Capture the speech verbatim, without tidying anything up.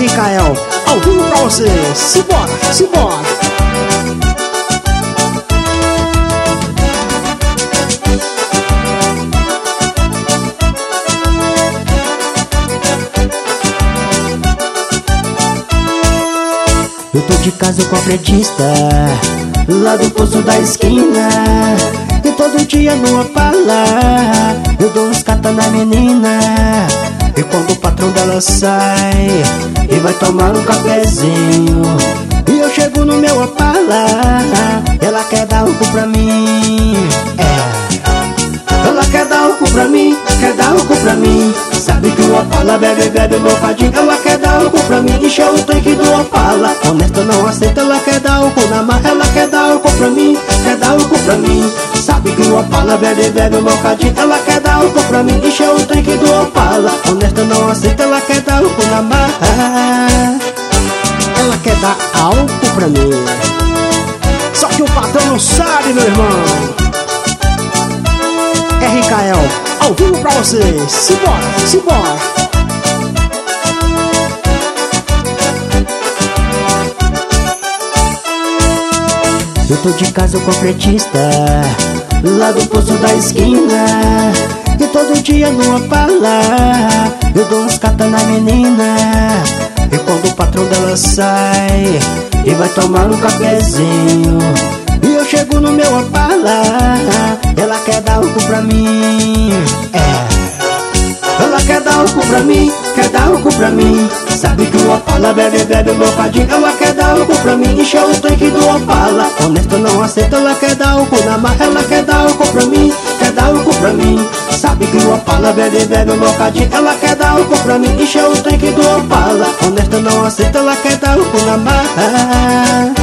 Kael, ao vivo pra você. Simbora, simbora. Eu tô de casa com a frentista, lá do posto da esquina. E todo dia numa pala eu dou uns cata na menina. E quando o patrão dela sai e vai tomar um cafezinho, e eu chego no meu Opala, ela quer dar um cu pra mim. É, ela quer dar um cu pra mim, quer dar um cu pra mim. Sabe que o Opala bebe, bebe um bocadinho. Ela quer dar um cu pra mim, encher o tanque do Opala. Honesta não aceita, ela quer dar um cu na marra. Ela quer dar um cu pra mim, quer dar um cu pra mim. Sabe que o Opala bebe, bebe um bocadinho. Ela quer dar um cu pra mim, encher o tanque do Opala. Honesta não aceita, ela quer dar um cu na marra. Ela quer dar álcool pra mim, só que o patrão não sabe, meu irmão. R K L, ao vivo pra vocês. Simbora, simbora. Eu tô de casa com a frentista, lá do posto da esquina. E todo dia numa pala eu dou uns cata na menina. E quando o patrão dela sai e vai tomar um cafezinho, e eu chego no meu Opala, ela quer dar um cu pra mim. É, ela quer dar um cu pra mim, quer dar um cu pra mim. Sabe que o Opala bebe, bebe um bocadinho. Ela quer dar um cu pra mim, encher o tanque do Opala. Honesta não aceita, ela quer dar um cu na marra. Ela quer dar um cu pra mim, quer dar um cu pra mim. Sabe que o Opala bebe, bebe um bocadinho. Ela quer dar um cu pra mim, encher o tanque do Opala. Honesta não aceita, ela quer dar um cu na marra.